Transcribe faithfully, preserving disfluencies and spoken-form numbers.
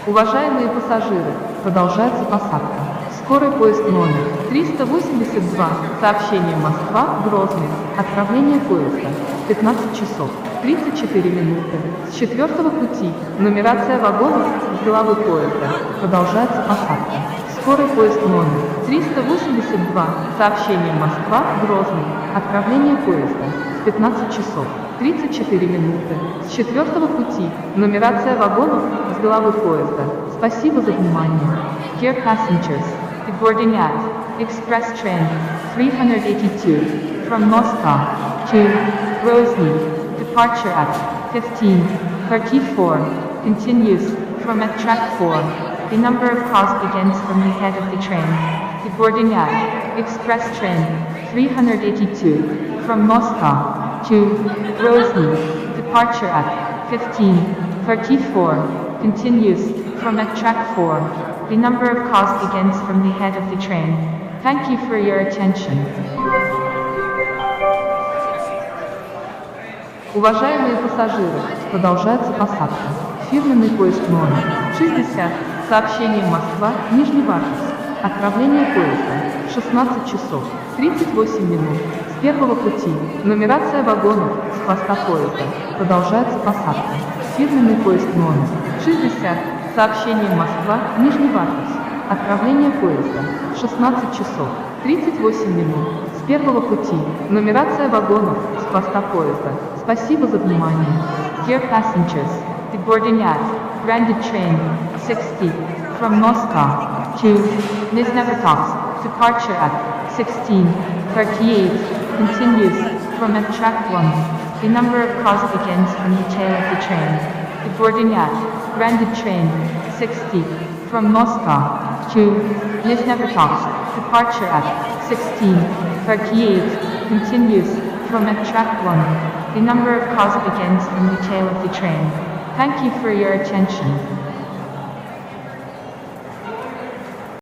Уважаемые пассажиры, продолжается посадка. Скорый поезд номер триста восемьдесят два, сообщение Москва-Грозный, отправление поезда пятнадцать часов тридцать четыре минуты. С четвертого пути, нумерация вагонов с головы поезда, продолжается посадка. Скорый поезд номер триста восемьдесят два, сообщение Москва-Грозный, отправление поезда пятнадцать часов тридцать четыре минуты. С четвертого пути, нумерация вагонов с головы поезда. Спасибо за внимание. Dear passengers, the boarding at Express Train three eighty-two from Moscow to Grozny, departure at fifteen thirty-four, continues from at track four. The number of cars begins from the head of the train. The boarding at Express Train three eighty-two from Moscow to Grozny, departure at fifteen thirty-four, continues from at track four. The number of cars begins from the head of the train. Thank you for your attention. Уважаемые пассажиры, продолжается посадка. Фирменный поезд номер шестьдесят, сообщение Москва-Нижневартовск, отправление поезда шестнадцать часов тридцать восемь минут. С первого пути, нумерация вагонов с хвоста поезда, продолжается посадка. Фирменный поезд номер шестьдесят, сообщение Москва-Нижневартовск, отправление поезда шестнадцать часов тридцать восемь минут. С первого пути, нумерация вагонов с хвоста поезда. Спасибо за внимание. Dear passengers, the boarding at branded train sixty from Moscow to Nizhnevertovsk, departure at sixteen thirty-eight, continues from at track one. The number of cars begins from the tail of the train. The boarding at branded train sixty from Moscow to Nizhnevertovsk, departure at sixteen thirty-eight, continues from at track one. The number of cars begins from the tail of the train. Thank you for your attention.